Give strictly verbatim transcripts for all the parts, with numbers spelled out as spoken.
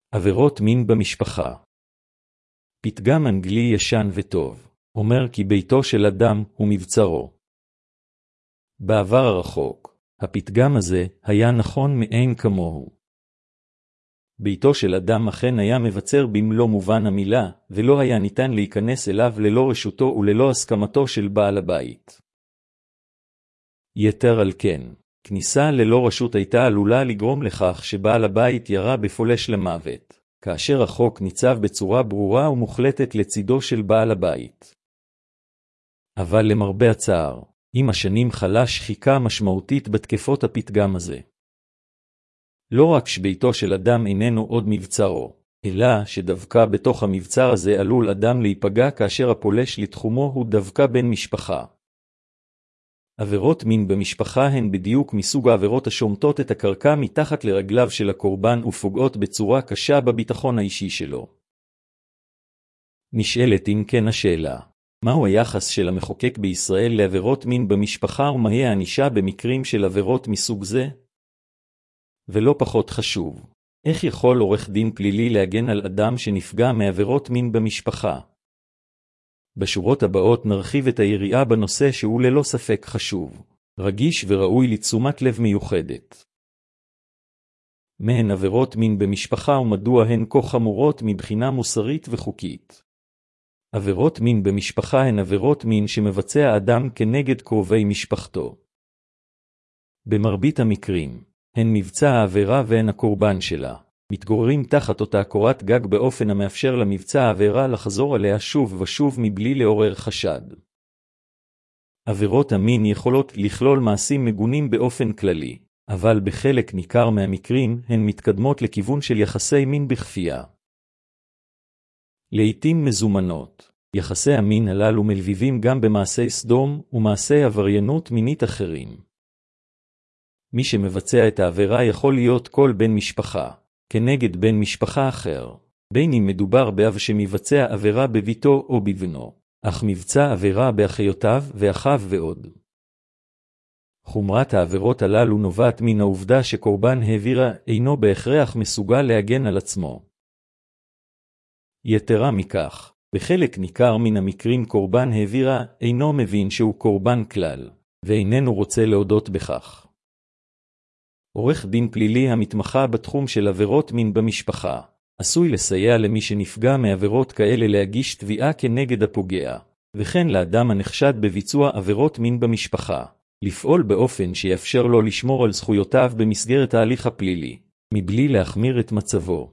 עבירות מין במשפחה. פתגם אנגלי ישן וטוב, אומר כי ביתו של אדם הוא מבצרו. בעבר הרחוק, הפתגם הזה היה נכון מאין כמוהו. ביתו של אדם אכן היה מבצר במלוא מובן המילה, ולא היה ניתן להיכנס אליו ללא רשותו וללא הסכמתו של בעל הבית. יתר על כן, כניסה ללא רשות הייתה עלולה לגרום לכך שבעל הבית ירה בפולש למוות, כאשר החוק ניצב בצורה ברורה ומוחלטת לצידו של בעל הבית. אבל למרבה הצער, עם השנים חלה שחיקה משמעותית בתקפות הפתגם הזה. לא רק שביתו של אדם איננו עוד מבצרו, אלא שדווקא בתוך המבצר הזה עלול אדם להיפגע כאשר הפולש לתחומו הוא דווקא בן משפחה. עבירות מין במשפחה הן בדיוק מסוג העבירות השומטות את הקרקע מתחת לרגליו של הקורבן ופוגעות בצורה קשה בביטחון האישי שלו. נשאלת אם כן השאלה, מהו היחס של המחוקק בישראל לעבירות מין במשפחה ומהי הענישה במקרים של עבירות מסוג זה? ולא פחות חשוב, איך יכול עורך דין פלילי להגן על אדם שנפגע מעבירות מין במשפחה? בשורות הבאות נרחיב את היריעה בנושא שהוא ללא ספק חשוב, רגיש וראוי לתשומת לב מיוחדת. מהן עבירות מין במשפחה ומדוע הן כה חמורות מבחינה מוסרית וחוקית. עבירות מין במשפחה הן עבירות מין שמבצע אדם כנגד קרובי משפחתו. במרבית המקרים, הן מבצע העבירה והן הקורבן שלה. מתגוררים תחת אותה קורת גג באופן המאפשר למבצע העבירה לחזור עליה שוב ושוב מבלי לעורר חשד. עבירות המין יכולות לכלול מעשים מגונים באופן כללי, אבל בחלק ניכר מהמקרים הן מתקדמות לכיוון של יחסי מין בכפייה. לעתים מזומנות, יחסי המין הללו מלווים גם במעשי סדום ומעשי עבריינות מינית אחרים. מי שמבצע את העבירה יכול להיות כל בן משפחה, כנגד בן משפחה אחר, בין אם מדובר באב שמבצע עבירה בביתו או בבנו, אך מבצע עבירה באחיותיו ואחיו ועוד. חומרת העבירות הללו נובעת מן העובדה שקורבן העבירה אינו בהכרח מסוגל להגן על עצמו. יתרה מכך, בחלק ניכר מן המקרים קורבן העבירה אינו מבין שהוא קורבן כלל, ואיננו רוצה להודות בכך. עורך דין פלילי המתמחה בתחום של עבירות מין במשפחה, עשוי לסייע למי שנפגע מעבירות כאלה להגיש תביעה כנגד הפוגע, וכן לאדם הנחשד בביצוע עבירות מין במשפחה, לפעול באופן שיאפשר לו לשמור על זכויותיו במסגרת ההליך הפלילי, מבלי להחמיר את מצבו.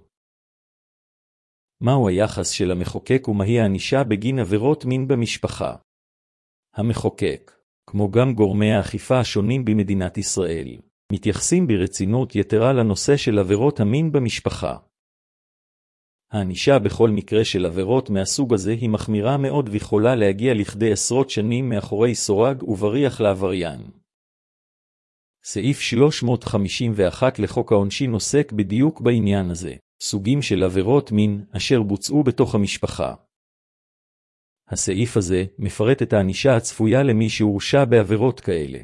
מהו היחס של המחוקק ומהי הענישה בגין עבירות מין במשפחה? המחוקק, כמו גם גורמי האכיפה השונים במדינת ישראל, מתייחסים ברצינות יתרה לנושא של עבירות המין במשפחה. הענישה בכל מקרה של עבירות מהסוג הזה היא מחמירה מאוד ויכולה להגיע לכדי עשרות שנים מאחורי סורג ובריח לעבריין. סעיף שלוש מאות חמישים ואחת לחוק העונשין עוסק בדיוק בעניין הזה, סוגים של עבירות מין אשר בוצעו בתוך המשפחה. הסעיף הזה מפרט את הענישה הצפויה למי שהורשע בעבירות כאלה.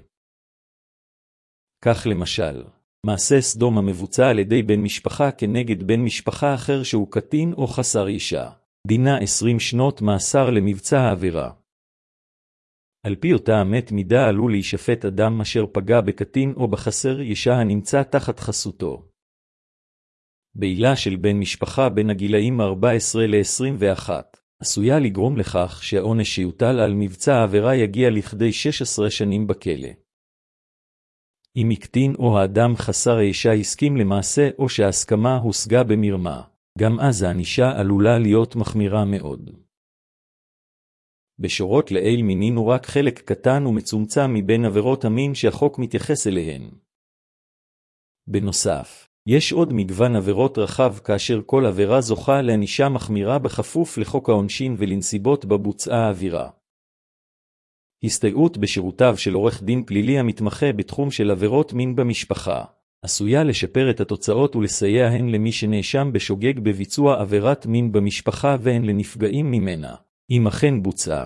כך למשל, מעשה סדום המבוצע על ידי בן משפחה כנגד בן משפחה אחר שהוא קטין או חסר ישע, דינה עשרים שנות מאסר למבצע העבירה. על פי אותה אמת מידה עלול להישפט אדם אשר פגע בקטין או בחסר ישע הנמצא תחת חסותו. בעילה של בן משפחה בין הגילאים ארבע עשרה ל-עשרים ואחת, עשויה לגרום לכך שהעונש שיוטל על מבצע העבירה יגיע לכדי שש עשרה שנים בכלא. אם הקטין או האדם חסר הישע הסכים למעשה או שההסכמה הושגה במרמה, גם אז הענישה עלולה להיות מחמירה מאוד. בשורות לעיל מינינו רק חלק קטן ומצומצם מבין עבירות המין שהחוק מתייחס אליהן. בנוסף, יש עוד מגוון עבירות רחב כאשר כל עבירה זוכה לענישה מחמירה בכפוף לחוק העונשין ולנסיבות בבוצעה העבירה. הסתייעות בשירותיו של עורך דין פלילי המתמחה בתחום של עבירות מין במשפחה, עשויה לשפר את התוצאות ולסייע הן למי שנאשם בשוגג בביצוע עבירת מין במשפחה והן לנפגעים ממנה, אם אכן בוצעה.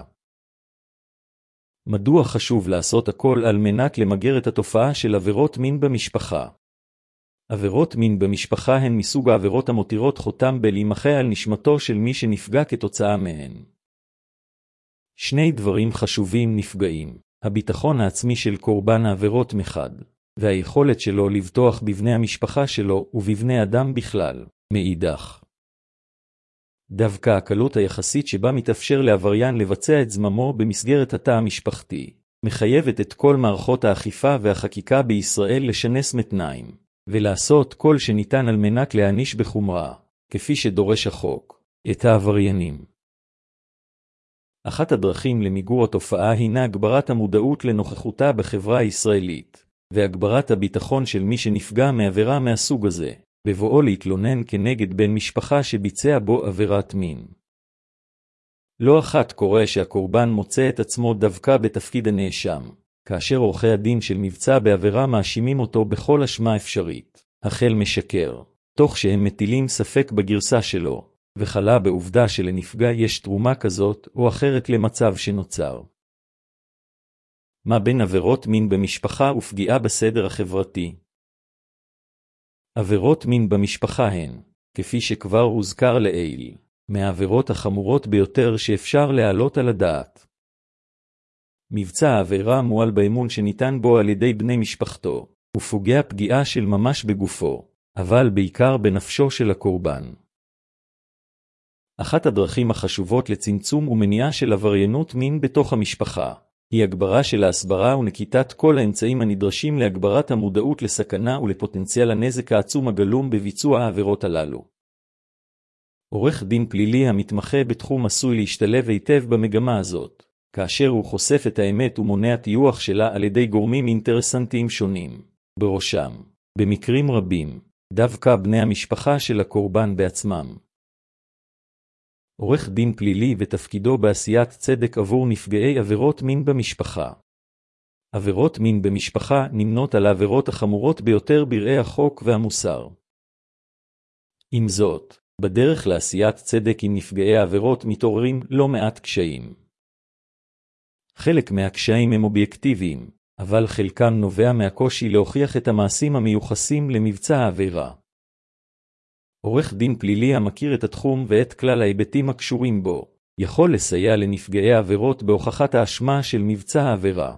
מדוע חשוב לעשות הכל על מנת למגר את התופעה של עבירות מין במשפחה? עבירות מין במשפחה הן מסוג העבירות המותירות חותם בלהימחה על נשמתו של מי שנפגע כתוצאה מהן. שני דברים חשובים נפגעים, הביטחון העצמי של קורבן העבירות מחד, והיכולת שלו לבטוח בבני המשפחה שלו ובבני אדם בכלל, מאידך. דווקא הקלות היחסית שבה מתאפשר לעבריין לבצע את זממו במסגרת התא המשפחתי, מחייבת את כל מערכות האכיפה והחקיקה בישראל לשנס מתניים, ולעשות כל שניתן על מנת להעניש בחומרה, כפי שדורש החוק, את העבריינים. אחת הדרכים למיגור התופעה הינה הגברת המודעות לנוכחותה בחברה הישראלית, והגברת הביטחון של מי שנפגע מעבירה מהסוג הזה, בבואו להתלונן כנגד בן משפחה שביצע בו עבירת מין. לא אחת קורה שהקורבן מוצא את עצמו דווקא בתפקיד הנאשם, כאשר עורכי הדין של מבצע בעבירה מאשימים אותו בכל אשמה אפשרית, החל משקר, תוך שהם מטילים ספק בגרסה שלו, וחלה בעובדה שלנפגע יש תרומה כזאת או אחרת למצב שנוצר. מה בין עבירות מין במשפחה ופגיעה בסדר החברתי? עבירות מין במשפחה הן, כפי שכבר הוזכר לעיל, מהעבירות החמורות ביותר שאפשר להעלות על הדעת. מבצע העבירה מועל באמון שניתן בו על ידי בני משפחתו, ופוגע פגיעה של ממש בגופו, אבל בעיקר בנפשו של הקורבן. אחת הדרכים החשובות לצמצום ומניעה של עבריינות מין בתוך המשפחה, היא הגברה של ההסברה ונקיטת כל האמצעים הנדרשים להגברת המודעות לסכנה ולפוטנציאל הנזק העצום הגלום בביצוע העבירות הללו. עורך דין פלילי המתמחה בתחום עשוי להשתלב היטב במגמה הזאת, כאשר הוא חושף את האמת ומונע טיוח שלה על ידי גורמים אינטרסנטיים שונים, בראשם, במקרים רבים, דווקא בני המשפחה של הקורבן בעצמם. עורך דין פלילי ותפקידו בעשיית צדק עבור נפגעי עבירות מין במשפחה. עבירות מין במשפחה נמנות על העבירות החמורות ביותר בראי החוק והמוסר. עם זאת, בדרך לעשיית צדק עם נפגעי העבירות מתעוררים לא מעט קשיים. חלק מהקשיים הם אובייקטיביים, אבל חלקם נובע מהקושי להוכיח את המעשים המיוחסים למבצע העבירה. עורך דין פלילי המכיר את התחום ואת כלל ההיבטים הקשורים בו, יכול לסייע לנפגעי העבירות בהוכחת האשמה של מבצע העבירה.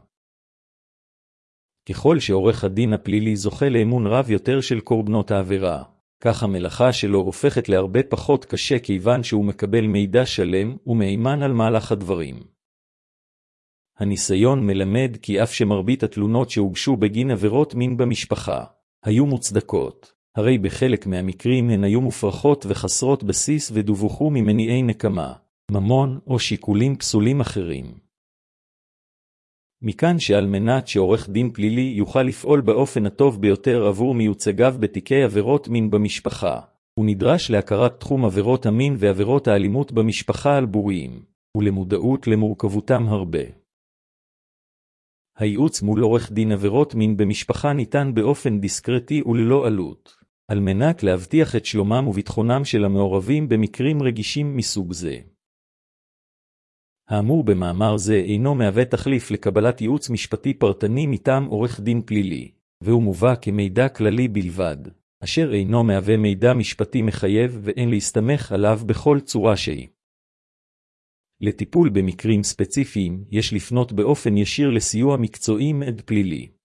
ככל שעורך הדין הפלילי זוכה לאמון רב יותר של קורבנות העבירה, כך המלאכה שלו הופכת להרבה פחות קשה כיוון שהוא מקבל מידע שלם ומהימן על מהלך הדברים. הניסיון מלמד כי אף שמרבית התלונות שהוגשו בגין עבירות מין במשפחה היו מוצדקות, הרי בחלק מהמקרים הן היו מופרכות וחסרות בסיס ודווחו ממניעי נקמה, ממון או שיקולים פסולים אחרים. מכאן שעל מנת שעורך דין פלילי יוכל לפעול באופן הטוב ביותר עבור מיוצגיו בתיקי עבירות מין במשפחה, הוא נדרש להכרת תחום עבירות המין ועבירות האלימות במשפחה על בוריים, ולמודעות למורכבותם הרבה. הייעוץ מול עורך דין עבירות מין במשפחה ניתן באופן דיסקרטי וללא עלות, על מנת להבטיח את שלומם וביטחונם של המעורבים במקרים רגישים מסוג זה. האמור במאמר זה אינו מהווה תחליף לקבלת ייעוץ משפטי פרטני מטעם עורך דין פלילי, והוא מובא כמידע כללי בלבד, אשר אינו מהווה מידע משפטי מחייב ואין להסתמך עליו בכל צורה שהיא. לטיפול במקרים ספציפיים יש לפנות באופן ישיר לסיוע מקצועי מעד פלילי.